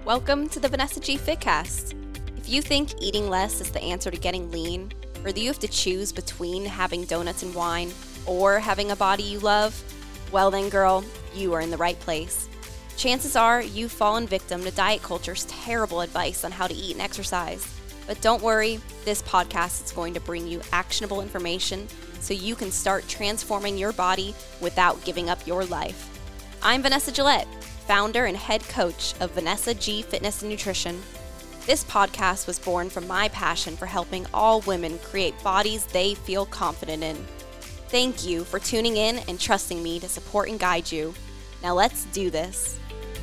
Welcome to the Vanessa G Fitcast. If you think eating less is the answer to getting lean, or that you have to choose between having donuts and wine or having a body you love, well then girl, you are in the right place. Chances are you've fallen victim to diet culture's terrible advice on how to eat and exercise. But don't worry, this podcast is going to bring you actionable information so you can start transforming your body without giving up your life. I'm Vanessa Gillette, founder and head coach of Vanessa G Fitness and Nutrition. This podcast was born from my passion for helping all women create bodies they feel confident in. Thank you for tuning in and trusting me to support and guide you. Now let's do this.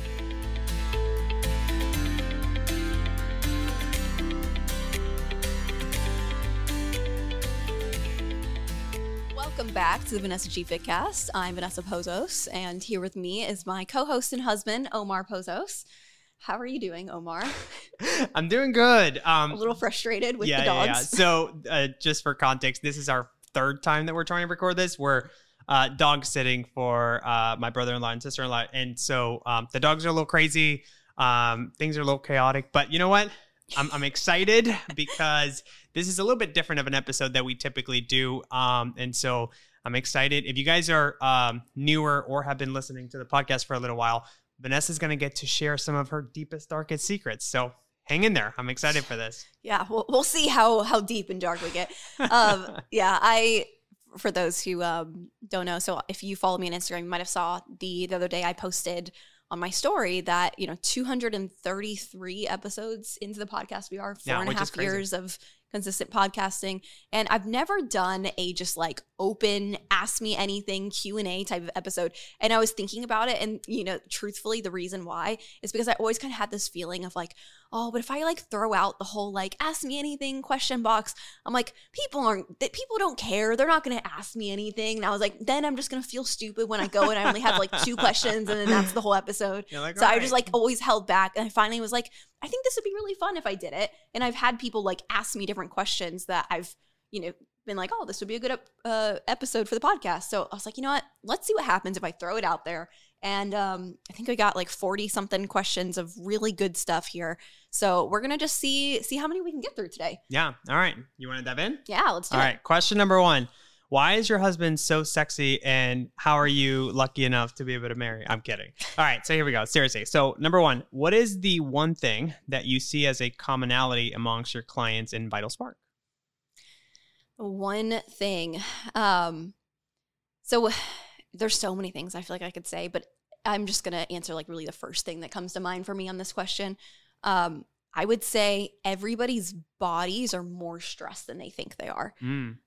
Welcome back to the Vanessa G Fitcast. I'm Vanessa Pozos, and here with me is my co-host and husband, Omar Pozos. How are you doing, Omar? I'm doing good. A little frustrated with the dogs. Yeah. So just for context, this is our third time that we're trying to record this. We're dog sitting for my brother-in-law and sister-in-law. And so the dogs are a little crazy. Things are a little chaotic. But you know what? I'm excited because this is a little bit different of an episode that we typically do. And so I'm excited. If you guys are newer or have been listening to the podcast for a little while, Vanessa's going to get to share some of her deepest, darkest secrets. So hang in there. I'm excited for this. Yeah, we'll see how deep and dark we get. For those who don't know, so if you follow me on Instagram, you might have saw the other day I posted on my story that, 233 episodes into the podcast. We are 4.5 years of consistent podcasting. And I've never done a just like open, ask me anything Q&A type of episode. And I was thinking about it. And, truthfully, the reason why is because I always kind of had this feeling of like, oh, but if I like throw out the whole like ask me anything question box, I'm like, people don't care. They're not going to ask me anything. And I was like, then I'm just going to feel stupid when I go and I only have like 2 questions and then that's the whole episode. Like, so right. I just like always held back. And I finally was like, I think this would be really fun if I did it. And I've had people like ask me different questions that I've, been like, oh, this would be a good episode for the podcast. So I was like, you know what? Let's see what happens if I throw it out there. And I think we got like 40 something questions of really good stuff here. So we're going to just see how many we can get through today. Yeah. All right. You want to dive in? Yeah, let's do it. All right. Question number 1. Why is your husband so sexy and how are you lucky enough to be able to marry? I'm kidding. All right. So here we go. Seriously. So number 1, what is the one thing that you see as a commonality amongst your clients in Vital Spark? One thing. So there's so many things I feel like I could say, but I'm just going to answer like really the first thing that comes to mind for me on this question. I would say everybody's bodies are more stressed than they think they are. And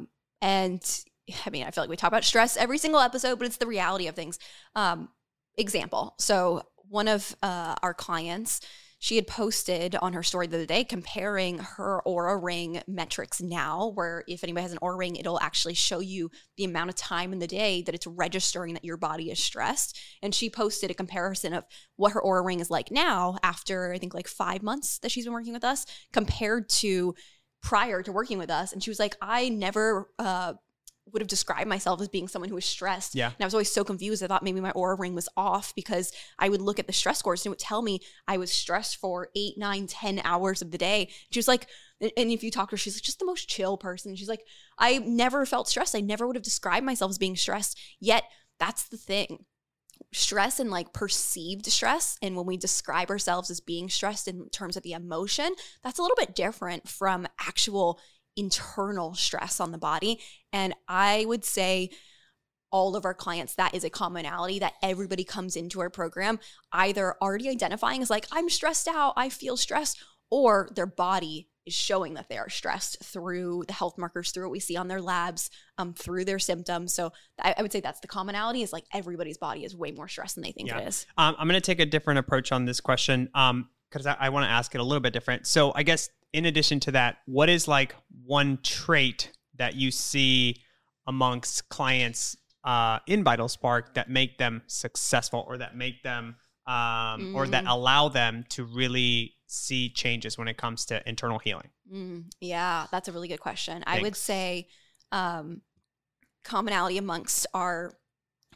I mean, I feel like we talk about stress every single episode, but it's the reality of things. Example. So one of our clients, she had posted on her story the other day comparing her Oura Ring metrics now, where if anybody has an Oura Ring, it'll actually show you the amount of time in the day that it's registering that your body is stressed. And she posted a comparison of what her Oura Ring is like now after, I think, like 5 months that she's been working with us compared to prior to working with us. And she was like, I never would have described myself as being someone who was stressed. Yeah. And I was always so confused. I thought maybe my Oura Ring was off because I would look at the stress scores and it would tell me I was stressed for 8, 9, 10 hours of the day. She was like, and if you talk to her, she's like, just the most chill person. She's like, I never felt stressed. I never would have described myself as being stressed. Yet that's the thing. Stress and like perceived stress, and when we describe ourselves as being stressed in terms of the emotion, that's a little bit different from actual internal stress on the body. And I would say all of our clients, that is a commonality that everybody comes into our program either already identifying as like, I'm stressed out, I feel stressed, or their body is showing that they are stressed through the health markers, through what we see on their labs, through their symptoms. So I would say that's the commonality, is like everybody's body is way more stressed than they think it is. I'm going to take a different approach on this question because I want to ask it a little bit different. So I guess in addition to that, what is like one trait that you see amongst clients in Vital Spark that make them successful, or that make them or that allow them to really see changes when it comes to internal healing? Yeah, that's a really good question. Thanks. I would say commonality amongst our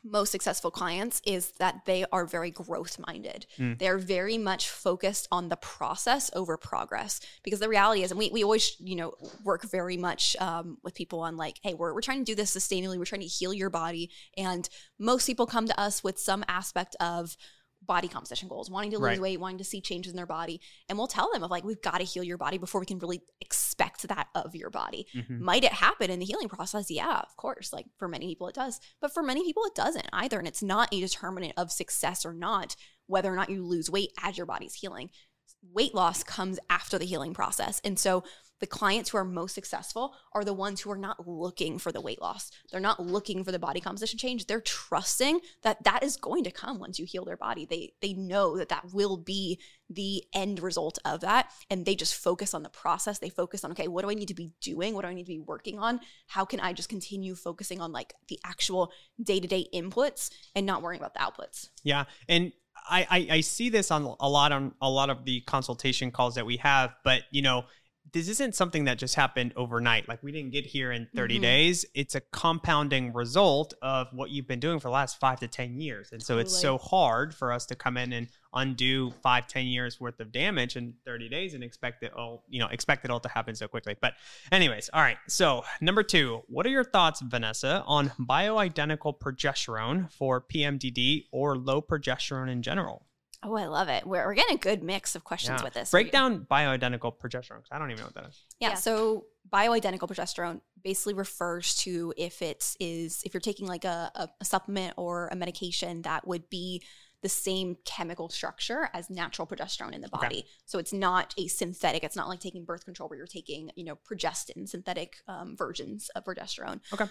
most successful clients is that they are very growth minded. They're very much focused on the process over progress, because the reality is, and we always, work very much with people on like, hey, we're trying to do this sustainably. We're trying to heal your body. And most people come to us with some aspect of body composition goals, wanting to lose weight, wanting to see changes in their body. And we'll tell them of like, we've got to heal your body before we can really expect that of your body. Might it happen in the healing process? Yeah, of course. Like for many people it does, but for many people it doesn't either. And it's not a determinant of success or not, whether or not you lose weight as your body's healing. Weight loss comes after the healing process. And so the clients who are most successful are the ones who are not looking for the weight loss. They're not looking for the body composition change. They're trusting that that is going to come once you heal their body. They know that that will be the end result of that. And they just focus on the process. They focus on, okay, what do I need to be doing? What do I need to be working on? How can I just continue focusing on like the actual day-to-day inputs and not worrying about the outputs? Yeah. And I see this on a lot of the consultation calls that we have, but this isn't something that just happened overnight. Like we didn't get here in 30 days. It's a compounding result of what you've been doing for the last 5 to 10 years. And so it's so hard for us to come in and undo 5-10 years worth of damage in 30 days and expect it all to happen so quickly. But anyways, all right. So number 2, what are your thoughts, Vanessa, on bioidentical progesterone for PMDD or low progesterone in general? Oh, I love it. We're getting a good mix of questions with this. Break down bioidentical progesterone, because I don't even know what that is. Yeah, so bioidentical progesterone basically refers to if you're taking like a supplement or a medication that would be the same chemical structure as natural progesterone in the body. Okay. So it's not a synthetic. It's not like taking birth control where you're taking, progestin, synthetic versions of progesterone. Okay.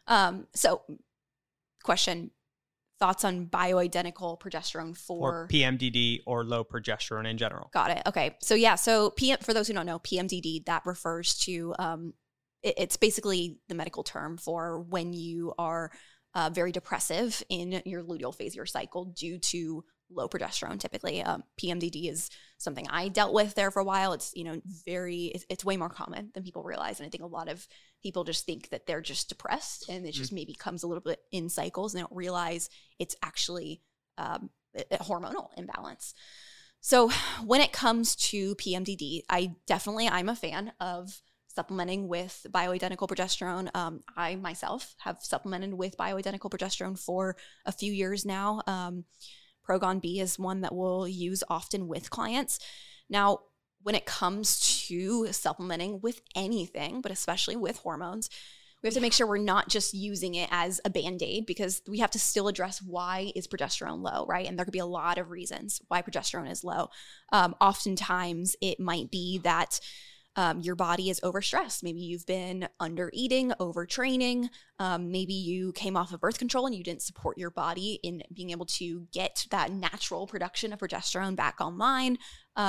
So question, thoughts on bioidentical progesterone for PMDD or low progesterone in general. Got it. Okay. So for those who don't know, PMDD, that refers to, it's basically the medical term for when you are very depressive in your luteal phase of your cycle due to low progesterone. Typically, PMDD is something I dealt with there for a while. It's, it's way more common than people realize. And I think a lot of people just think that they're just depressed and it just maybe comes a little bit in cycles and they don't realize it's actually a hormonal imbalance. So when it comes to PMDD, I'm a fan of supplementing with bioidentical progesterone. I myself have supplemented with bioidentical progesterone for a few years now. Progon B is one that we'll use often with clients. Now, when it comes to supplementing with anything, but especially with hormones, we have to make sure we're not just using it as a Band-Aid, because we have to still address why is progesterone low, right? And there could be a lot of reasons why progesterone is low. Oftentimes, it might be that your body is overstressed. Maybe you've been under eating, overtraining. Maybe you came off of birth control and you didn't support your body in being able to get that natural production of progesterone back online.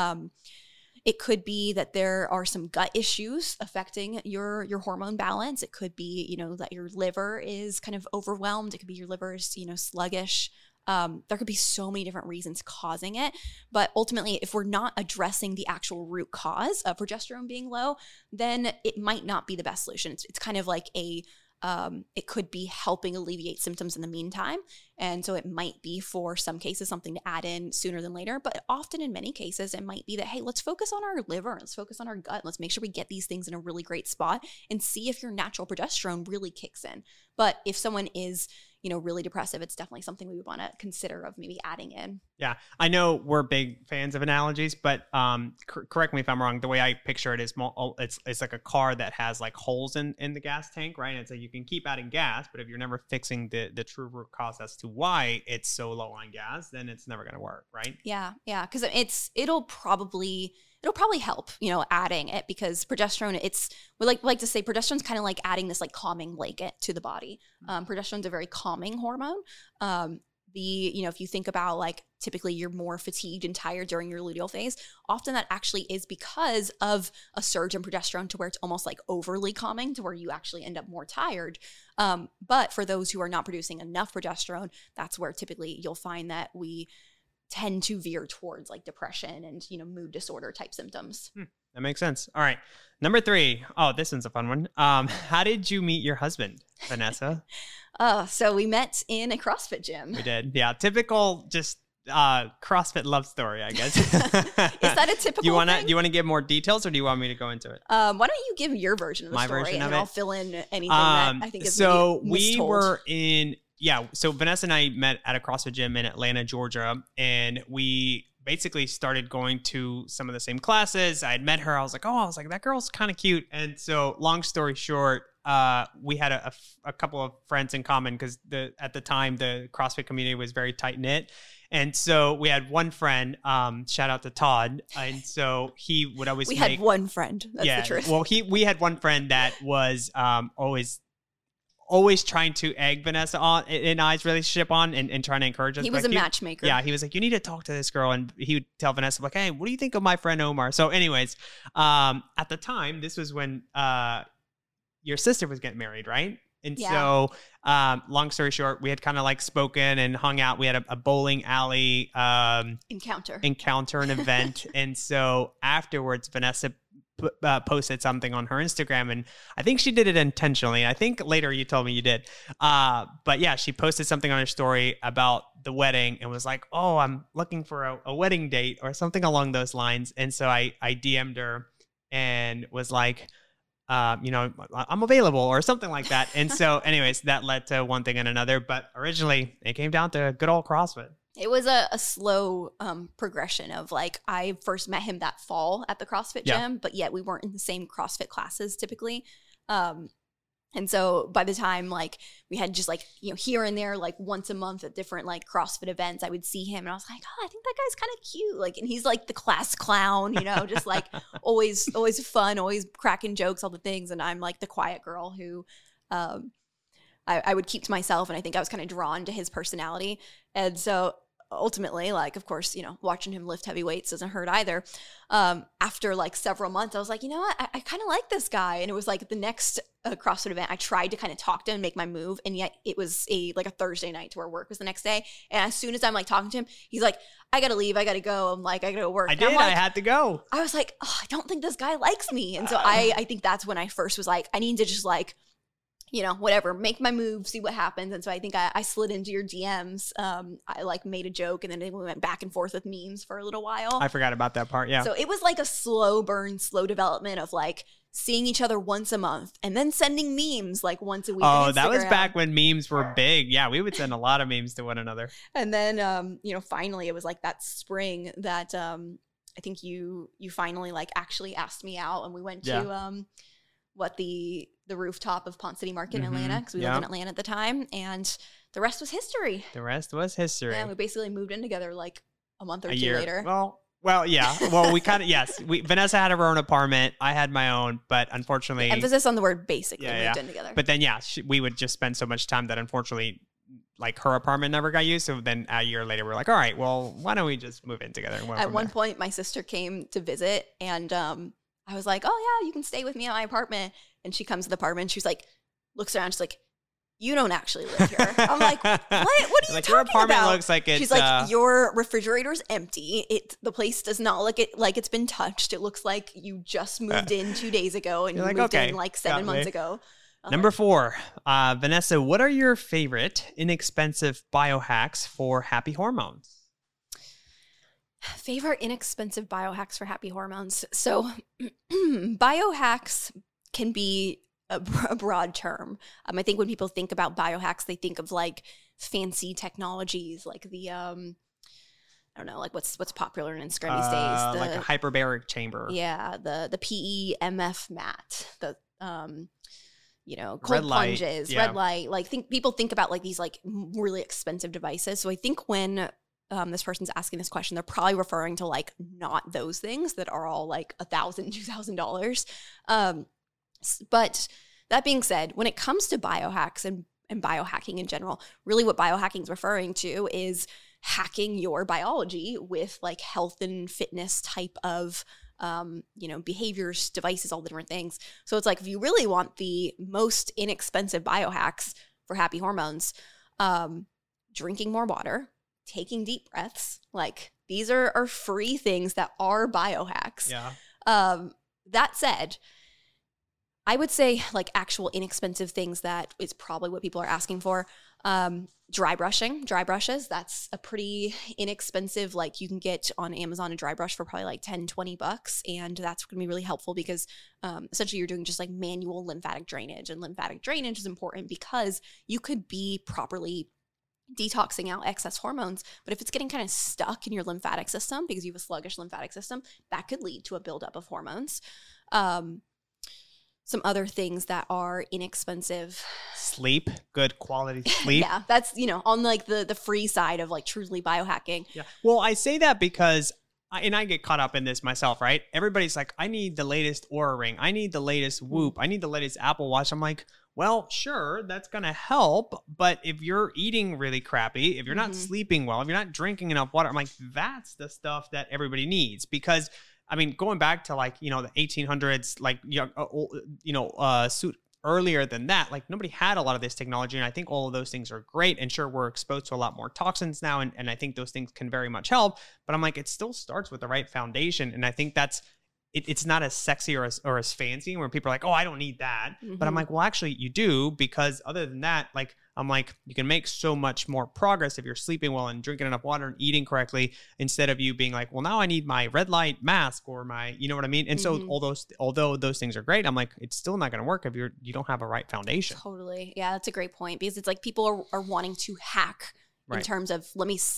It could be that there are some gut issues affecting your hormone balance. It could be, that your liver is kind of overwhelmed. It could be your liver is, sluggish. There could be so many different reasons causing it. But ultimately, if we're not addressing the actual root cause of progesterone being low, then it might not be the best solution. It's kind of like it could be helping alleviate symptoms in the meantime. And so it might be for some cases something to add in sooner than later. But often in many cases, it might be that, hey, let's focus on our liver. Let's focus on our gut. Let's make sure we get these things in a really great spot and see if your natural progesterone really kicks in. But if someone is, really depressive, it's definitely something we would want to consider of maybe adding in. Yeah. I know we're big fans of analogies, but correct me if I'm wrong. The way I picture it is it's like a car that has like holes in the gas tank, right? And so you can keep adding gas, but if you're never fixing the true root cause as to why it's so low on gas, then it's never going to work, right? Yeah. Yeah. Because it'll probably help, adding it, because progesterone, we like to say progesterone's kind of like adding this like calming blanket to the body. Progesterone's a very calming hormone. If you think about like typically you're more fatigued and tired during your luteal phase, often that actually is because of a surge in progesterone to where it's almost like overly calming to where you actually end up more tired. But for those who are not producing enough progesterone, that's where typically you'll find that we tend to veer towards like depression and, mood disorder type symptoms. That makes sense. All right. Number 3. Oh, this one's a fun one. How did you meet your husband, Vanessa? So we met in a CrossFit gym. We did. Yeah. Typical just CrossFit love story, I guess. Is that a typical you wanna, thing? Do you want to give more details, or do you want me to go into it? Why don't you give your version of the story, version and of I'll it? fill in anything that I think is So maybe we mistold. were in, so Vanessa and I met at a CrossFit gym in Atlanta, Georgia, and we basically started going to some of the same classes. I had met her. I was like, that girl's kind of cute. And so long story short, we had a couple of friends in common because at the time the CrossFit community was very tight knit. And so we had one friend, shout out to Todd. And so he would always had one friend. That's the truth. Well, we had one friend that was always trying to egg Vanessa on and I's relationship on and trying to encourage us. He was a matchmaker. Yeah, he was like, you need to talk to this girl. And he would tell Vanessa, like, hey, what do you think of my friend Omar? So anyways, at the time, this was when your sister was getting married, right? And so long story short, we had kind of like spoken and hung out. We had a bowling alley encounter, an event. And so afterwards, Vanessa posted something on her Instagram, and I think she did it intentionally. I think later you told me you did. But yeah, she posted something on her story about the wedding and was like, oh, I'm looking for a wedding date or something along those lines. And so I DM'd her and was like, I'm available or something like that. And so anyways, that led to one thing and another. But originally it came down to good old CrossFit. It was a slow progression of like, I first met him that fall at the CrossFit gym, but yet we weren't in the same CrossFit classes typically. And so by the time like we had just like, here and there, like once a month at different like CrossFit events, I would see him and I was like, oh, I think that guy's kind of cute. Like, and he's like the class clown, just like always fun, always cracking jokes, all the things. And I'm like the quiet girl who, I would keep to myself. And I think I was kind of drawn to his personality. And so ultimately, like, of course, watching him lift heavy weights doesn't hurt either. After like several months, I was like, you know what? I kind of like this guy. And it was like the next CrossFit event, I tried to kind of talk to him and make my move. And yet it was a Thursday night to where work was the next day. And as soon as I'm like talking to him, he's like, I got to leave. I got to go. I'm like, I got to work. I had to go. I was like, oh, I don't think this guy likes me. And so I think that's when I first was like, I need to just like, whatever, make my move, see what happens. And so I think I slid into your DMs. I like made a joke and then we went back and forth with memes for a little while. I forgot about that part. Yeah. So it was like a slow burn, slow development of like seeing each other once a month and then sending memes like once a week. Oh, that was back when memes were big. Yeah. We would send a lot of memes to one another. And then, finally it was like that spring that I think you finally like actually asked me out and we went to the rooftop of Ponce City Market in Atlanta, because we lived in Atlanta at the time, and the rest was history. Yeah, we basically moved in together like a month or two later. Well, yeah. Well, we kind of, yes. Vanessa had her own apartment. I had my own, but unfortunately... Emphasis on the word basically moved in together. But then, we would just spend so much time that unfortunately, like, her apartment never got used. So then a year later, we're like, all right, well, why don't we just move in together? And at one point, my sister came to visit, and I was like, oh, yeah, you can stay with me at my apartment. And she comes to the apartment. She's like, looks around. She's like, you don't actually live here. I'm like, what? What are you talking your apartment about? Looks like it's, she's like, your refrigerator's empty. The place does not look like it's been touched. It looks like you just moved in 2 days ago and you moved in like 7 months ago. Number 4, Vanessa, what are your favorite inexpensive biohacks for happy hormones? Favorite inexpensive biohacks for happy hormones. So biohacks can be a broad term. I think when people think about biohacks, they think of like fancy technologies, like the I don't know, like what's popular in Instagram these days. Like a hyperbaric chamber. Yeah, the PEMF mat, the cold red light, plunges, red light. Like people think about like these like really expensive devices. So I think when this person's asking this question, they're probably referring to like not those things that are all like $1,000, $2,000. But that being said, when it comes to biohacks and biohacking in general, really what biohacking is referring to is hacking your biology with like health and fitness type of behaviors, devices, all the different things. So it's like, if you really want the most inexpensive biohacks for happy hormones, drinking more water, taking deep breaths, like these are free things that are biohacks. Yeah. That said, I would say like actual inexpensive things that is probably what people are asking for. Dry brushes. That's a pretty inexpensive, like you can get on Amazon a dry brush for probably like 10, 20 bucks. And that's going to be really helpful because essentially you're doing just like manual lymphatic drainage, and lymphatic drainage is important because you could be properly detoxing out excess hormones, but if it's getting kind of stuck in your lymphatic system because you have a sluggish lymphatic system, that could lead to a buildup of hormones. Some other things that are inexpensive. Sleep, good quality sleep. Yeah, that's, on like the free side of like truly biohacking. Yeah. Well, I say that because, and I get caught up in this myself, right? Everybody's like, I need the latest Oura Ring. I need the latest Whoop. I need the latest Apple Watch. I'm like, well, sure, that's going to help. But if you're eating really crappy, if you're not sleeping well, if you're not drinking enough water, I'm like, that's the stuff that everybody needs. Because I mean, going back to like, the 1800s, like, suit earlier than that, like nobody had a lot of this technology. And I think all of those things are great. And sure, we're exposed to a lot more toxins now. And I think those things can very much help. But I'm like, it still starts with the right foundation. And I think that's, it's not as sexy or as fancy where people are like, oh, I don't need that. But I'm like, well, actually you do, because other than that, like, I'm like, you can make so much more progress if you're sleeping well and drinking enough water and eating correctly, instead of you being like, well, now I need my red light mask or my, you know what I mean? And so although those things are great, I'm like, it's still not going to work if you don't have a right foundation. Totally. Yeah, that's a great point, because it's like people are wanting to hack in terms of, let me,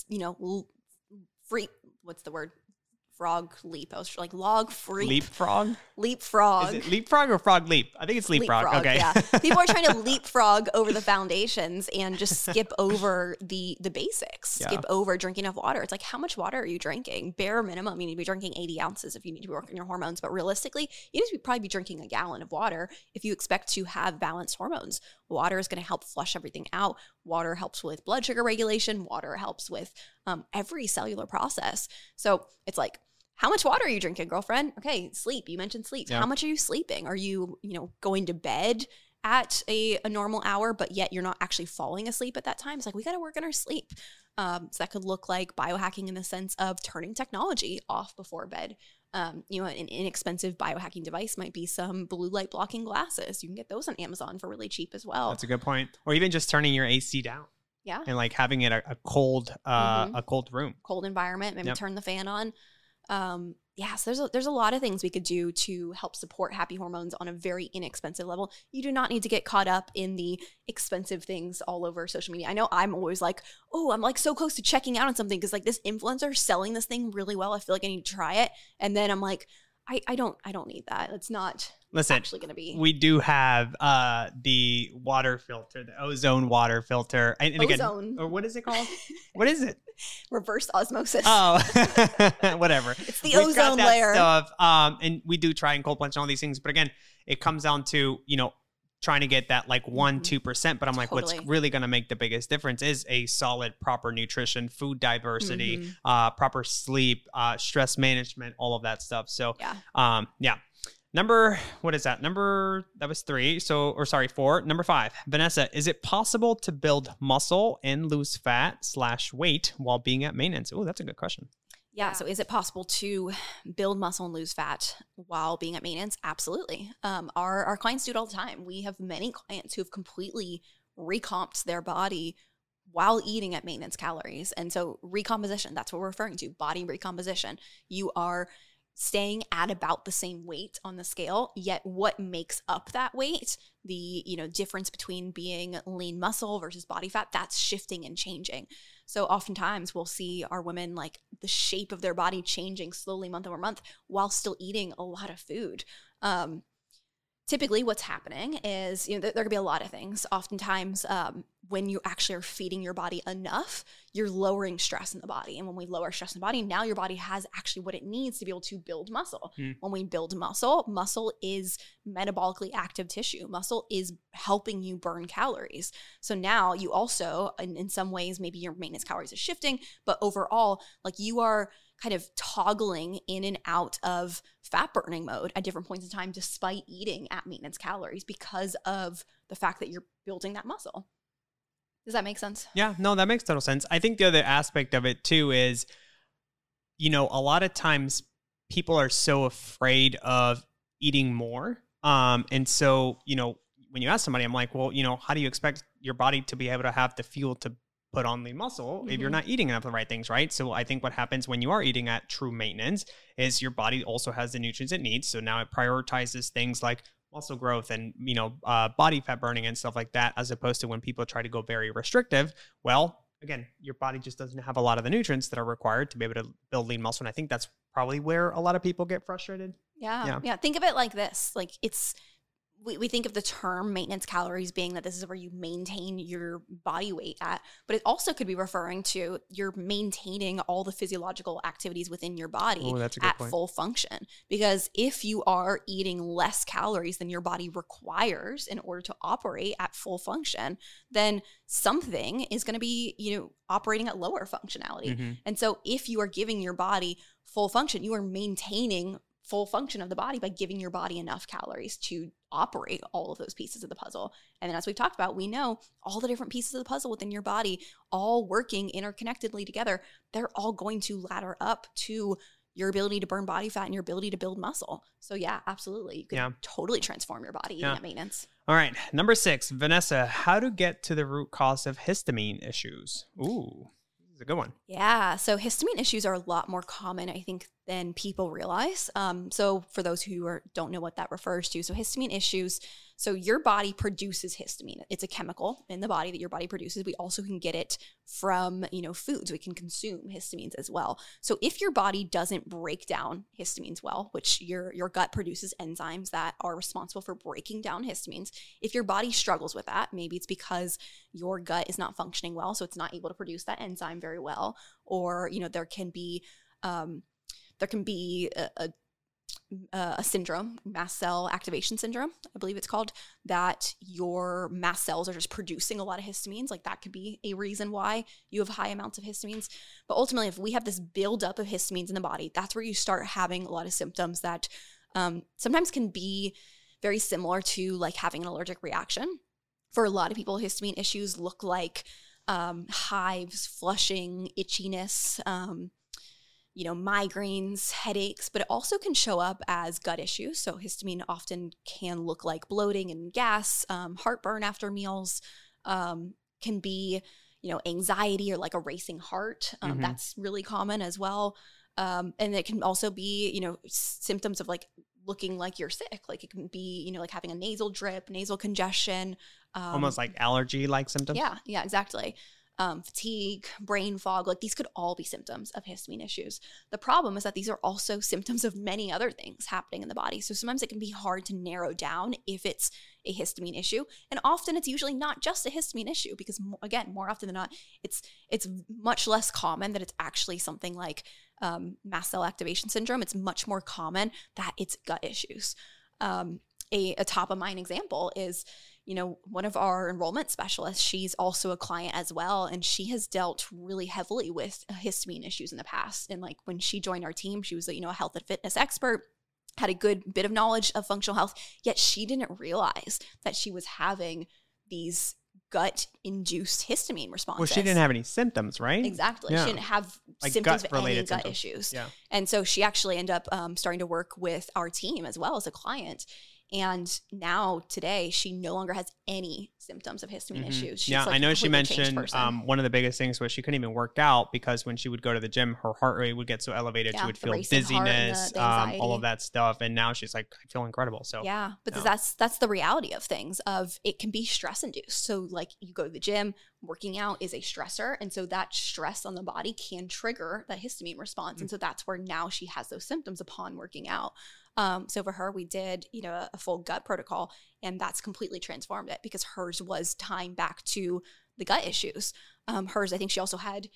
what's the word? Frog leap. I was like log free. Leapfrog? Leapfrog. Is it leapfrog or frog leap? I think it's leapfrog. Okay. Yeah. People are trying to leapfrog over the foundations and just skip over the basics. Skip over drinking enough water. It's like, how much water are you drinking? Bare minimum, you need to be drinking 80 ounces if you need to be working your hormones. But realistically, you need to probably be drinking a gallon of water if you expect to have balanced hormones. Water is going to help flush everything out. Water helps with blood sugar regulation. Water helps with every cellular process. So it's like, how much water are you drinking, girlfriend? Okay, sleep. You mentioned sleep. Yeah. How much are you sleeping? Are you, going to bed at a normal hour, but yet you're not actually falling asleep at that time? It's like, we got to work on our sleep. So that could look like biohacking in the sense of turning technology off before bed. An inexpensive biohacking device might be some blue light blocking glasses. You can get those on Amazon for really cheap as well. That's a good point. Or even just turning your AC down. Yeah. And like having it a cold room. Cold environment. Maybe turn the fan on. So there's a lot of things we could do to help support happy hormones on a very inexpensive level. You do not need to get caught up in the expensive things all over social media. I know I'm always like, oh, I'm like so close to checking out on something because like this influencer is selling this thing really well. I feel like I need to try it. And then I'm like, I don't need that. It's not actually going to be. We do have the water filter, the ozone water filter. And ozone. Again, or what is it called? What is it? Reverse osmosis. Oh, whatever. It's the ozone layer. Stuff. And we do try and cold plunge and all these things. But again, it comes down to, trying to get that like 2%. But I'm like, what's really going to make the biggest difference is a solid, proper nutrition, food diversity, proper sleep, stress management, all of that stuff. So, what is that? That was 3. So, 4. Number 5, Vanessa, is it possible to build muscle and lose fat / weight while being at maintenance? Oh, that's a good question. Yeah. So is it possible to build muscle and lose fat while being at maintenance? Absolutely. Our clients do it all the time. We have many clients who have completely recomped their body while eating at maintenance calories. And so recomposition, that's what we're referring to, body recomposition. You are staying at about the same weight on the scale, yet what makes up that weight, the difference between being lean muscle versus body fat, that's shifting and changing. So oftentimes we'll see our women, like the shape of their body changing slowly month over month while still eating a lot of food. Typically what's happening is, there could be a lot of things. Oftentimes when you actually are feeding your body enough, you're lowering stress in the body. And when we lower stress in the body, now your body has actually what it needs to be able to build muscle. When we build muscle is metabolically active tissue. Muscle is helping you burn calories. So now you also, in some ways, maybe your maintenance calories are shifting, but overall, like you are kind of toggling in and out of fat burning mode at different points in time, despite eating at maintenance calories because of the fact that you're building that muscle. Does that make sense? Yeah, no, that makes total sense. I think the other aspect of it too is, a lot of times people are so afraid of eating more And so, when you ask somebody, I'm like, well, how do you expect your body to be able to have the fuel to put on lean muscle if you're not eating enough of the right things, right? So I think what happens when you are eating at true maintenance is your body also has the nutrients it needs. So now it prioritizes things like muscle growth and, body fat burning and stuff like that, as opposed to when people try to go very restrictive. Well, again, your body just doesn't have a lot of the nutrients that are required to be able to build lean muscle. And I think that's probably where a lot of people get frustrated. Yeah. Think of it like this. Like we think of the term maintenance calories being that this is where you maintain your body weight at, but it also could be referring to you're maintaining all the physiological activities within your body at full function. Because if you are eating less calories than your body requires in order to operate at full function, then something is going to be, operating at lower functionality. And so if you are giving your body full function, you are maintaining full function of the body by giving your body enough calories to operate all of those pieces of the puzzle. And then as we've talked about, we know all the different pieces of the puzzle within your body, all working interconnectedly together, they're all going to ladder up to your ability to burn body fat and your ability to build muscle. So yeah, absolutely. You can totally transform your body eating at maintenance. All right. Number 6, Vanessa, how to get to the root cause of histamine issues. Ooh. A good one. Yeah. So histamine issues are a lot more common, I think, than people realize. So for those who don't know what that refers to, so histamine issues, so your body produces histamine. It's a chemical in the body that your body produces. We also can get it from, foods. We can consume histamines as well. So if your body doesn't break down histamines well, which your gut produces enzymes that are responsible for breaking down histamines, if your body struggles with that, maybe it's because your gut is not functioning well, so it's not able to produce that enzyme very well, or, there can be a syndrome, mast cell activation syndrome, I believe it's called, that your mast cells are just producing a lot of histamines. Like that could be a reason why you have high amounts of histamines. But ultimately, if we have this buildup of histamines in the body, that's where you start having a lot of symptoms that sometimes can be very similar to like having an allergic reaction. For a lot of people, histamine issues look like hives, flushing, itchiness, migraines, headaches, but it also can show up as gut issues. So histamine often can look like bloating and gas, heartburn after meals, can be, anxiety or like a racing heart. That's really common as well. And it can also be, symptoms of like looking like you're sick. Like it can be, like having a nasal drip, nasal congestion. Almost like allergy-like symptoms? Yeah, exactly. Fatigue, brain fog, like these could all be symptoms of histamine issues. The problem is that these are also symptoms of many other things happening in the body. So sometimes it can be hard to narrow down if it's a histamine issue. And often it's usually not just a histamine issue because, again, more often than not, it's much less common that it's actually something like mast cell activation syndrome. It's much more common that it's gut issues. A top of mind example is, one of our enrollment specialists, she's also a client as well. And she has dealt really heavily with histamine issues in the past. And like when she joined our team, she was a health and fitness expert, had a good bit of knowledge of functional health, yet she didn't realize that she was having these gut-induced histamine responses. Well, she didn't have any symptoms, right? Exactly. Yeah. She didn't have like symptoms of any gut issues. Yeah. And so she actually ended up starting to work with our team as well as a client. And now today, she no longer has any symptoms of histamine issues. She's I know she mentioned one of the biggest things was she couldn't even work out because when she would go to the gym, her heart rate would get so elevated. She would feel dizziness, the all of that stuff. And now she's like, I feel incredible. So yeah, but that's the reality of things. Of it can be stress induced. So like you go to the gym, working out is a stressor. And so that stress on the body can trigger that histamine response. And so that's where now she has those symptoms upon working out. So for her, we did, a full gut protocol, and that's completely transformed it because hers was tying back to the gut issues. Hers, I think she also had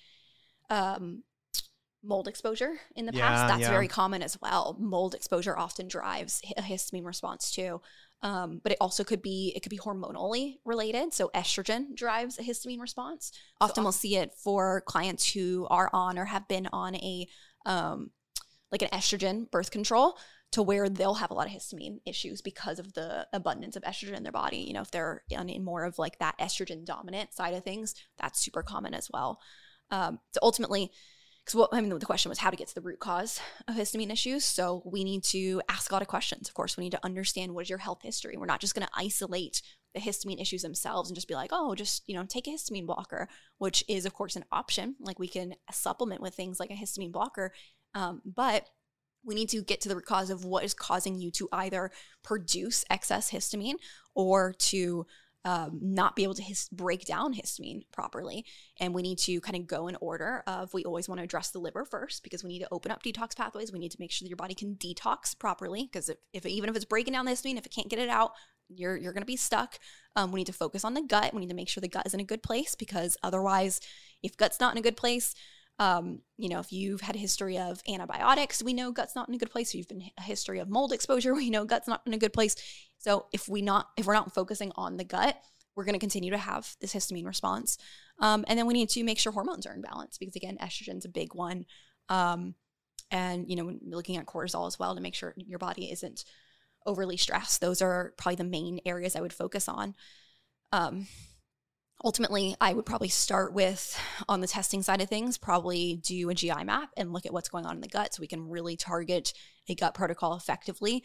mold exposure in the past. That's very common as well. Mold exposure often drives a histamine response too. But it also could be hormonally related. So estrogen drives a histamine response. Often we'll see it for clients who are on or have been on a like an estrogen birth control, to where they'll have a lot of histamine issues because of the abundance of estrogen in their body. If they're in more of like that estrogen dominant side of things, that's super common as well. So ultimately, because the question was how to get to the root cause of histamine issues. So we need to ask a lot of questions. Of course, we need to understand what is your health history. We're not just going to isolate the histamine issues themselves and just be like, oh, just, take a histamine blocker, which is, of course, an option. Like we can supplement with things like a histamine blocker. But we need to get to the root cause of what is causing you to either produce excess histamine or to not be able to break down histamine properly. And we need to kind of go in order of, we always want to address the liver first because we need to open up detox pathways. We need to make sure that your body can detox properly, because even if it's breaking down the histamine, if it can't get it out, you're going to be stuck. We need to focus on the gut. We need to make sure the gut is in a good place, because otherwise, if gut's not in a good place, if you've had a history of antibiotics, we know gut's not in a good place. If you've been a history of mold exposure, we know gut's not in a good place. So if we're not focusing on the gut, we're going to continue to have this histamine response. And then we need to make sure hormones are in balance, because again, estrogen's a big one. And when looking at cortisol as well, to make sure your body isn't overly stressed. Those are probably the main areas I would focus on. Ultimately, I would probably start with, on the testing side of things, probably do a GI map and look at what's going on in the gut so we can really target a gut protocol effectively.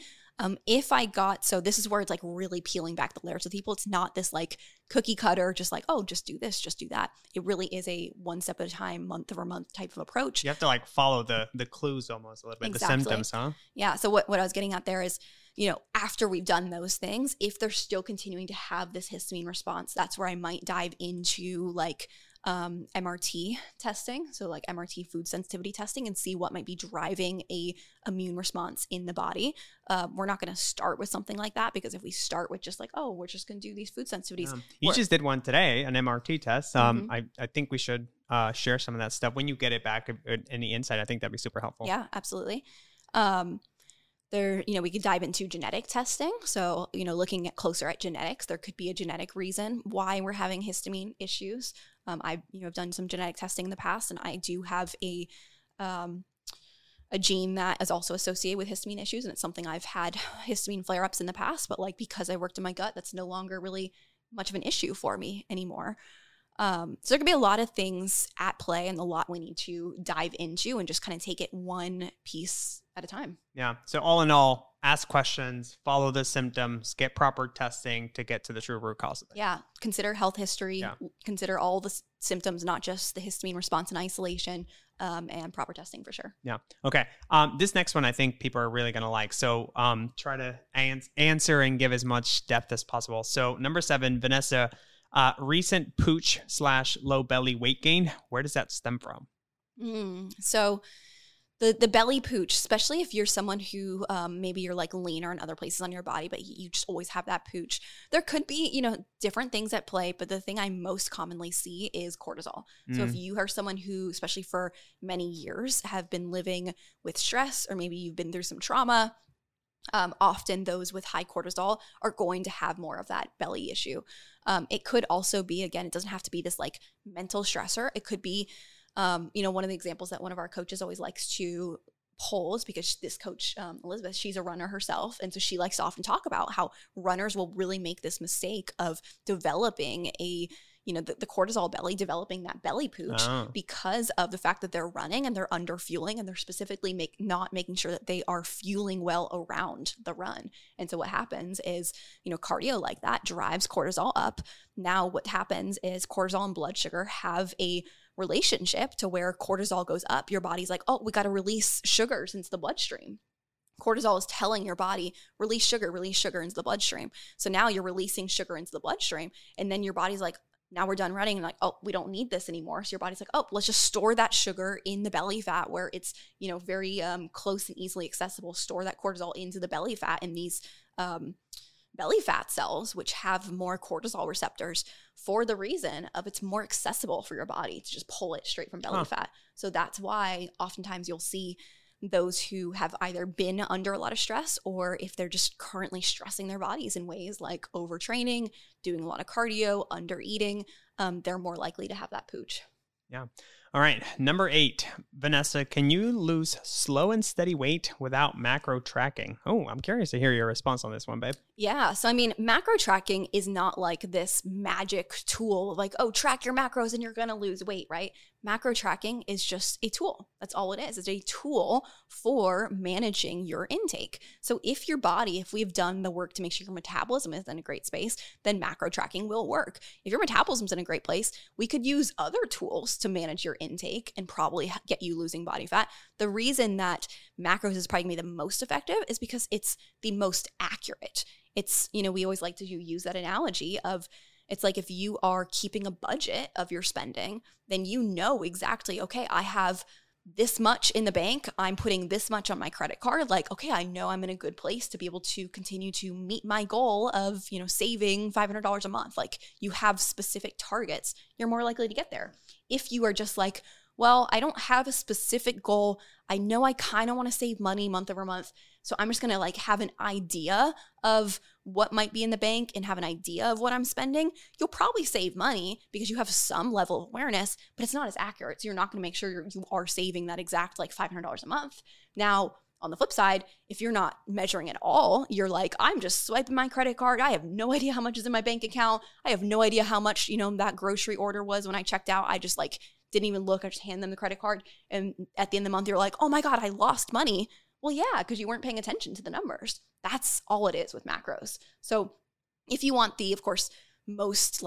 So this is where it's like really peeling back the layers with people. It's not this like cookie cutter, just like, oh, just do this, just do that. It really is a one step at a time, month over month type of approach. You have to like follow the clues almost a little bit, exactly. The symptoms, huh? Yeah. So what I was getting at there is, after we've done those things, if they're still continuing to have this histamine response, that's where I might dive into like MRT testing. So like MRT food sensitivity testing, and see what might be driving a immune response in the body. We're not going to start with something like that, because if we start with just like, oh, we're just going to do these food sensitivities. You just did one today, an MRT test. I think we should share some of that stuff when you get it back. Any insight, I think that'd be super helpful. Yeah, absolutely. We could dive into genetic testing. So, looking at closer at genetics, there could be a genetic reason why we're having histamine issues. I've done some genetic testing in the past, and I do have a gene that is also associated with histamine issues. And it's something I've had histamine flare-ups in the past, but like, because I worked in my gut, that's no longer really much of an issue for me anymore. So there could be a lot of things at play, and a lot we need to dive into and just kind of take it one piece at a time. Yeah. So all in all, ask questions, follow the symptoms, get proper testing to get to the true root cause of it. Yeah. Consider health history, consider all the symptoms, not just the histamine response in isolation, and proper testing for sure. Yeah. Okay. This next one, I think people are really going to like. So try to answer and give as much depth as possible. So number 7, Vanessa, recent pooch/low belly weight gain. Where does that stem from? So the belly pooch, especially if you're someone who maybe you're like leaner in other places on your body, but you just always have that pooch. There could be, different things at play, but the thing I most commonly see is cortisol. So if you are someone who, especially for many years, have been living with stress, or maybe you've been through some trauma, often those with high cortisol are going to have more of that belly issue. It could also be, again, it doesn't have to be this like mental stressor. It could be, one of the examples that one of our coaches always likes to pull is because this coach, Elizabeth, she's a runner herself. And so she likes to often talk about how runners will really make this mistake of developing the cortisol belly, developing that belly pooch because of the fact that they're running and they're under fueling, and they're specifically not making sure that they are fueling well around the run. And so what happens is, cardio like that drives cortisol up. Now what happens is cortisol and blood sugar have a relationship to where cortisol goes up. Your body's like, oh, we got to release sugars into the bloodstream. Cortisol is telling your body, release sugar into the bloodstream. So now you're releasing sugar into the bloodstream, and then your body's like, now we're done running, and like, oh, we don't need this anymore. So your body's like, oh, let's just store that sugar in the belly fat where it's, very close and easily accessible. Store that cortisol into the belly fat, and these belly fat cells, which have more cortisol receptors, for the reason of it's more accessible for your body to just pull it straight from belly fat. So that's why oftentimes you'll see those who have either been under a lot of stress, or if they're just currently stressing their bodies in ways like overtraining, doing a lot of cardio, under eating, they're more likely to have that pooch. Yeah. All right. Number 8, Vanessa, can you lose slow and steady weight without macro tracking? Oh, I'm curious to hear your response on this one, babe. Yeah. So, I mean, macro tracking is not like this magic tool, like, oh, track your macros and you're going to lose weight, right? Macro tracking is just a tool. That's all it is. It's a tool for managing your intake. So if we've done the work to make sure your metabolism is in a great space, then macro tracking will work. If your metabolism's in a great place, we could use other tools to manage your intake and probably get you losing body fat. The reason that macros is probably going to be the most effective is because it's the most accurate. It's, we always like to use that analogy of, it's like if you are keeping a budget of your spending, then you know exactly, okay, I have this much in the bank. I'm putting this much on my credit card. Like, okay, I know I'm in a good place to be able to continue to meet my goal of, saving $500 a month. Like, you have specific targets, you're more likely to get there. If you are just like, well, I don't have a specific goal. I know I kind of want to save money month over month. So I'm just going to have an idea of what might be in the bank and have an idea of what I'm spending. You'll probably save money because you have some level of awareness, but it's not as accurate. So you're not going to make sure you are saving that exact $500 a month. Now, on the flip side, if you're not measuring at all, you're like, I'm just swiping my credit card. I have no idea how much is in my bank account. I have no idea how much, that grocery order was when I checked out. I just didn't even look. I just hand them the credit card. And at the end of the month, you're like, oh my God, I lost money. Well, yeah, because you weren't paying attention to the numbers. That's all it is with macros. So if you want the, of course, most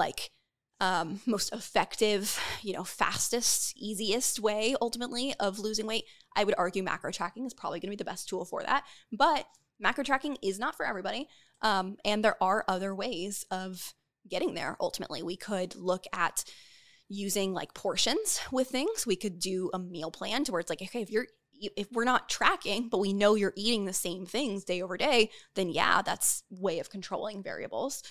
effective, fastest, easiest way ultimately of losing weight, I would argue macro tracking is probably going to be the best tool for that. But macro tracking is not for everybody. And there are other ways of getting there. Ultimately, we could look at using portions with things. We could do a meal plan to where it's okay, if we're not tracking, but we know you're eating the same things day over day, then yeah, that's way of controlling variables.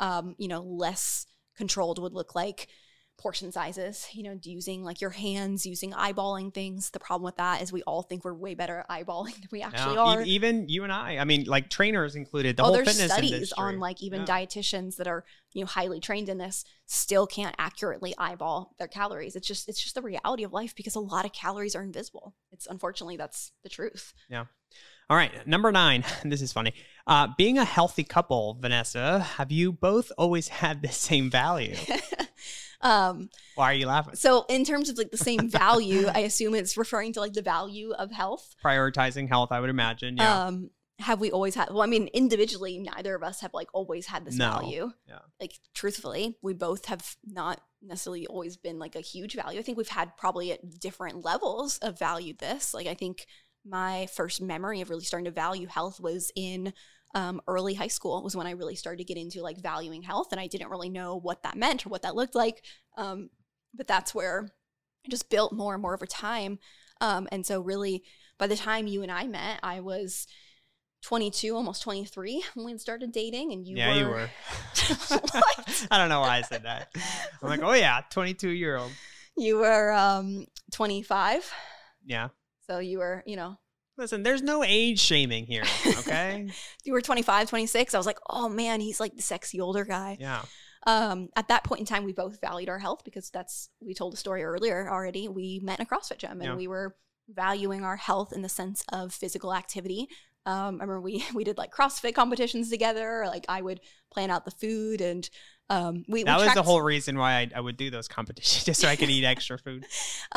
Less controlled would look like portion sizes, using your hands, using eyeballing things. The problem with that is we all think we're way better at eyeballing than we actually are. Even you and I mean, trainers included, the whole fitness industry. There's studies on dietitians that are, highly trained in this still can't accurately eyeball their calories. It's just the reality of life because a lot of calories are invisible. Unfortunately, that's the truth. Yeah. All right. Number 9. This is funny. Being a healthy couple, Vanessa, have you both always had the same value? Why are you laughing? So in terms of the same value, I assume it's referring to the value of health. Prioritizing health, I would imagine. Yeah. Have we always had, well, I mean, individually, neither of us have always had this value. Yeah. Truthfully, we both have not necessarily always been a huge value. I think we've had probably at different levels of value this. I think my first memory of really starting to value health was in early high school was when I really started to get into valuing health, and I didn't really know what that meant or what that looked like. But that's where I just built more and more over time. And so really by the time you and I met, I was 22, almost 23 when we started dating, and you were. What? I don't know why I said that. I'm like, oh yeah, 22-year-old. You were 25. Yeah. So you were, Listen, there's no age shaming here, okay? You were 25, 26. I was like, oh man, he's the sexy older guy. Yeah. At that point in time, we both valued our health because we told the story earlier already. We met in a CrossFit gym and we were valuing our health in the sense of physical activity. I remember we did CrossFit competitions together. I would plan out the food, and that was the whole reason why I would do those competitions, just so I could eat extra food.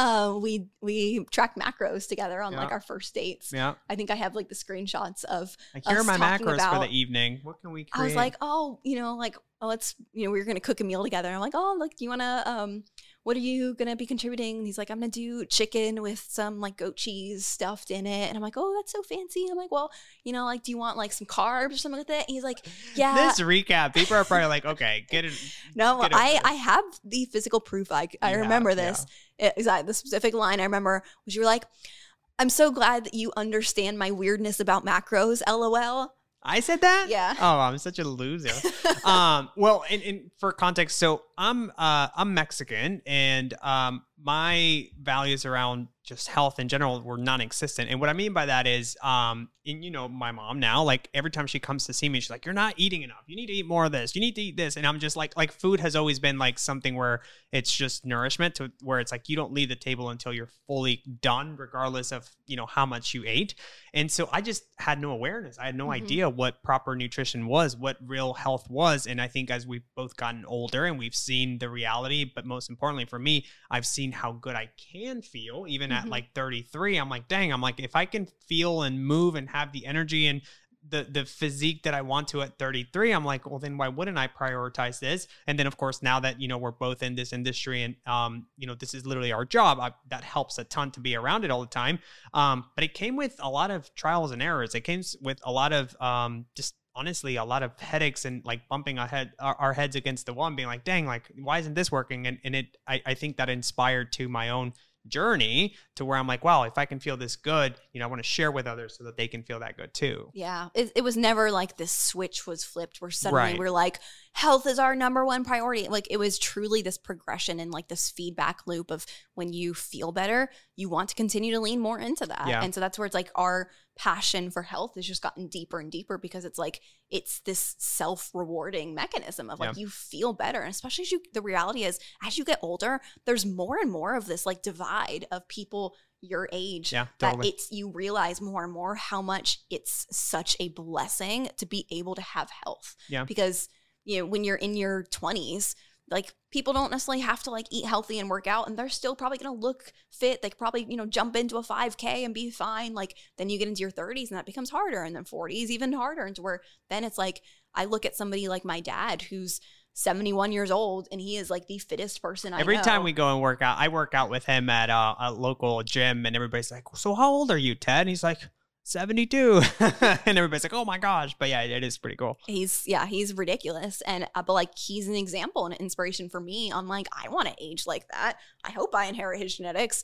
We tracked macros together on our first dates. Yeah, I think I have the screenshots of here are my macros for the evening. What can we create? I was like, oh, let's we were gonna cook a meal together. And I'm like, oh, do you wanna what are you going to be contributing? And he's like, I'm going to do chicken with some goat cheese stuffed in it. And I'm like, oh, that's so fancy. I'm like, well, do you want some carbs or something like that? And he's like, yeah. This recap, people are probably like, okay, get it. No, I have the physical proof. I remember this. Yeah. Exactly. The specific line I remember was you were like, I'm so glad that you understand my weirdness about macros, LOL. I said that? Yeah. Oh, I'm such a loser. Well, for context, so I'm Mexican, and my values around just health in general were non-existent. And what I mean by that is, and you know, my mom now, like every time she comes to see me, she's like, you're not eating enough. You need to eat more of this. You need to eat this. And I'm just like food has always been like something where it's just nourishment to where it's like, you don't leave the table until you're fully done, regardless of, you know, how much you ate. And so I just had no awareness. I had no idea what proper nutrition was, what real health was. And I think as we've both gotten older and we've seen the reality, but most importantly for me, I've seen how good I can feel even at like 33. I'm like, dang, I'm like, if I can feel and move and have the energy and the physique that I want to at 33, I'm like, well, then why wouldn't I prioritize this? And then of course, now that, you know, we're both in this industry and, you know, this is literally our job, that helps a ton to be around it all the time. But it came with a lot of trials and errors. It came with a lot of, just honestly, a lot of headaches and like bumping our heads against the wall and being like, dang, like, why isn't this working? And I think that inspired to my own journey to where I'm like, wow, if I can feel this good, you know, I want to share with others so that they can feel that good too. Yeah. It was never like this switch was flipped where suddenly we're like, health is our number one priority. Like it was truly this progression and like this feedback loop of when you feel better, you want to continue to lean more into that. Yeah. And so that's where it's like our passion for health has just gotten deeper and deeper because it's like, it's this self-rewarding mechanism of like, you feel better. And especially as the reality is as you get older, there's more and more of this like divide of people your age that you realize more and more how much it's such a blessing to be able to have health. Yeah. Because, you know, when you're in your 20s, like people don't necessarily have to like eat healthy and work out and they're still probably going to look fit. They could probably, you know, jump into a 5K and be fine. Like then you get into your 30s and that becomes harder and then 40s even harder. And to where then it's like, I look at somebody like my dad who's 71 years old and he is like the fittest person I know. Every time we go and work out, I work out with him at a local gym and everybody's like, so how old are you, Ted? And he's like, 72. And everybody's like, oh my gosh. But yeah, it is pretty cool. He's ridiculous. And, but like, he's an example and an inspiration for me on like, I want to age like that. I hope I inherit his genetics.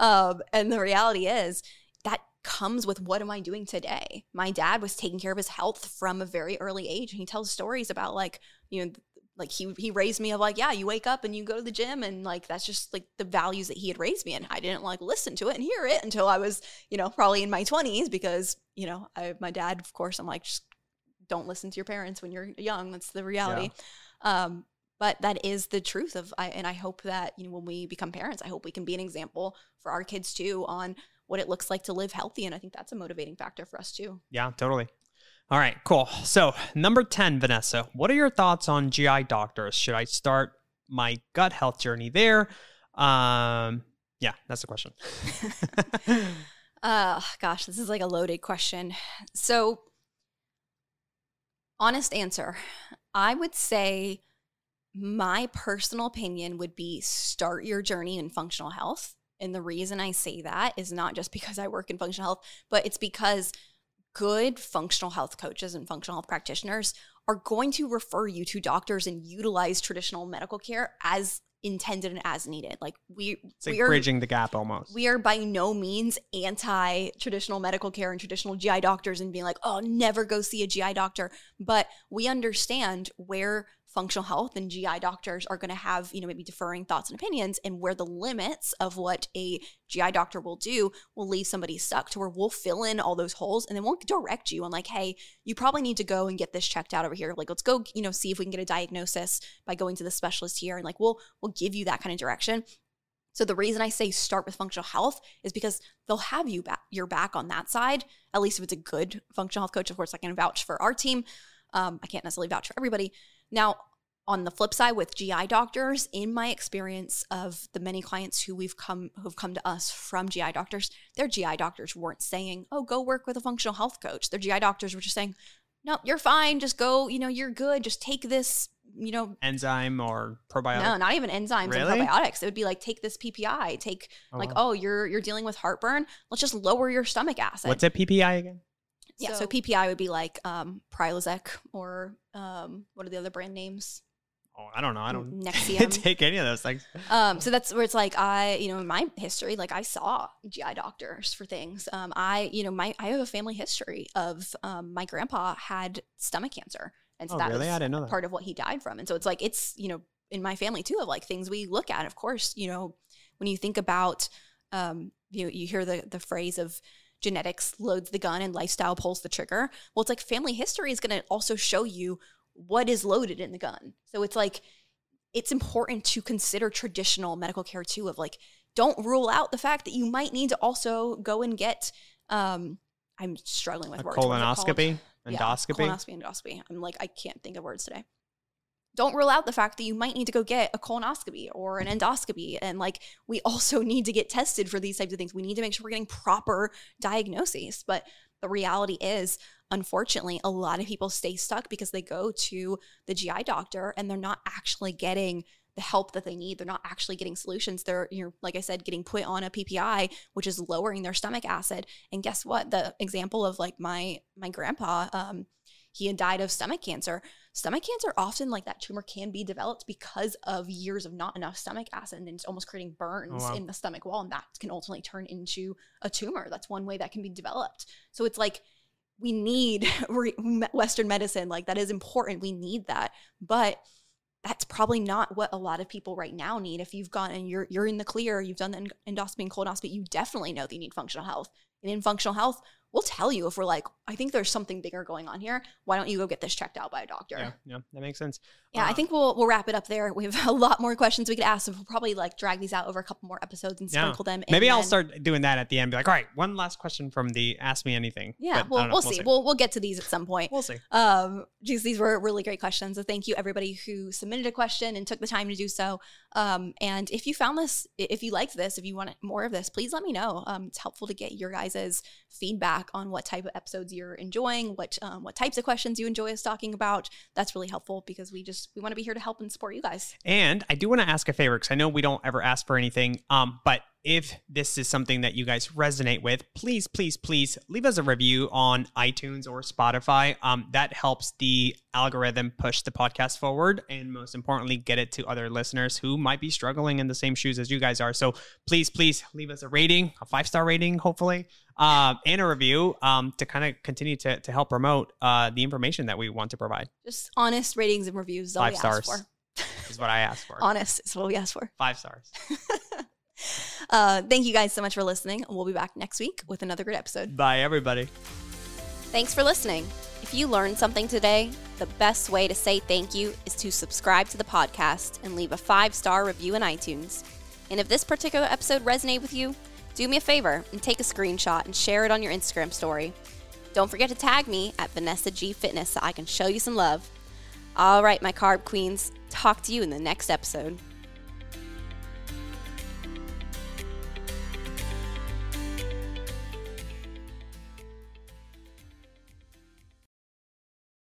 And the reality is that comes with what am I doing today? My dad was taking care of his health from a very early age. And he tells stories about like, you know, like he raised me of like, yeah, you wake up and you go to the gym and like, that's just like the values that he had raised me. And I didn't like listen to it and hear it until I was, you know, probably in my 20s because, you know, my dad, of course, I'm like, just don't listen to your parents when you're young. That's the reality. Yeah. But that is the truth and I hope that, you know, when we become parents, I hope we can be an example for our kids too on what it looks like to live healthy. And I think that's a motivating factor for us too. Yeah, totally. All right, cool. So number 10, Vanessa, what are your thoughts on GI doctors? Should I start my gut health journey there? Yeah, that's the question. Gosh, this is like a loaded question. So honest answer, I would say my personal opinion would be start your journey in functional health. And the reason I say that is not just because I work in functional health, but it's because good functional health coaches and functional health practitioners are going to refer you to doctors and utilize traditional medical care as intended and as needed. Like it's like bridging the gap almost. We are by no means anti-traditional medical care and traditional GI doctors and being like, oh, never go see a GI doctor. But we understand where functional health and GI doctors are going to have, you know, maybe differing thoughts and opinions, and where the limits of what a GI doctor will do will leave somebody stuck to where we'll fill in all those holes and then we'll direct you on like, hey, you probably need to go and get this checked out over here. Like, let's go, you know, see if we can get a diagnosis by going to the specialist here. And like, we'll give you that kind of direction. So the reason I say start with functional health is because they'll have your back on that side, at least if it's a good functional health coach. Of course, I can vouch for our team. I can't necessarily vouch for everybody. Now, on the flip side with GI doctors, in my experience of the many clients who've come to us from GI doctors, their GI doctors weren't saying, oh, go work with a functional health coach. Their GI doctors were just saying, no, you're fine. Just go, you know, you're good. Just take this, you know. Enzyme or probiotic? No, not even enzymes really? And probiotics. It would be like, take this PPI. Wow. You're dealing with heartburn. Let's just lower your stomach acid. What's a PPI again? Yeah, so PPI would be like Prilosec or what are the other brand names? Oh, I don't know. I don't Nexium. take any of those things. So that's where it's like in my history, like I saw GI doctors for things. I have a family history of my grandpa had stomach cancer, and so that really? I didn't know that. Part of what he died from. And so it's like it's in my family too of like things we look at. Of course, when you think about, you hear the phrase of genetics loads the gun and lifestyle pulls the trigger. Well, it's like family history is going to also show you what is loaded in the gun. So it's like, it's important to consider traditional medical care too, of like, don't rule out the fact that you might need to also go and get, I'm struggling with words. Colonoscopy? Endoscopy? Yeah, colonoscopy, endoscopy. I'm like, I can't think of words today. Don't rule out the fact that you might need to go get a colonoscopy or an endoscopy. And like, we also need to get tested for these types of things. We need to make sure we're getting proper diagnoses. But the reality is, unfortunately, a lot of people stay stuck because they go to the GI doctor and they're not actually getting the help that they need. They're not actually getting solutions. They're, like I said, getting put on a PPI, which is lowering their stomach acid. And guess what? The example of like my grandpa, he had died of stomach cancer. Stomach cancer, often like that tumor can be developed because of years of not enough stomach acid, and it's almost creating burns in the stomach wall. And that can ultimately turn into a tumor. That's one way that can be developed. So it's like, we need Western medicine. Like, that is important. We need that. But that's probably not what a lot of people right now need. If you've gone and you're in the clear, you've done the endoscopy and colonoscopy, you definitely know that you need functional health. And in functional health, we'll tell you if we're like, I think there's something bigger going on here. Why don't you go get this checked out by a doctor? Yeah, that makes sense. Yeah, I think we'll wrap it up there. We have a lot more questions we could ask, so we'll probably like drag these out over a couple more episodes and sprinkle them in. Maybe I'll start doing that at the end. Be like, all right, one last question from the Ask Me Anything. Yeah, we'll see. We'll get to these at some point. We'll see. These were really great questions. So thank you everybody who submitted a question and took the time to do so. And if you found this, if you liked this, if you want more of this, please let me know. It's helpful to get your guys' feedback on what type of episodes you're enjoying, what types of questions you enjoy us talking about. That's really helpful because we want to be here to help and support you guys. And I do want to ask a favor, because I know we don't ever ask for anything, but if this is something that you guys resonate with, please, please, please leave us a review on iTunes or Spotify. That helps the algorithm push the podcast forward, and most importantly, get it to other listeners who might be struggling in the same shoes as you guys are. So please, please leave us a rating, a 5-star rating, hopefully, and a review to kind of continue to help promote the information that we want to provide. Just honest ratings and reviews is all 5 we stars ask for. Is what I asked for. Honest is what we ask for. 5 stars. Thank you guys so much for listening. We'll be back next week with another great episode. Bye, everybody. Thanks for listening. If you learned something today, the best way to say thank you is to subscribe to the podcast and leave a 5-star review in iTunes. And if this particular episode resonated with you, do me a favor and take a screenshot and share it on your Instagram story. Don't forget to tag me at Vanessa G Fitness so I can show you some love. All right, my carb queens, talk to you in the next episode.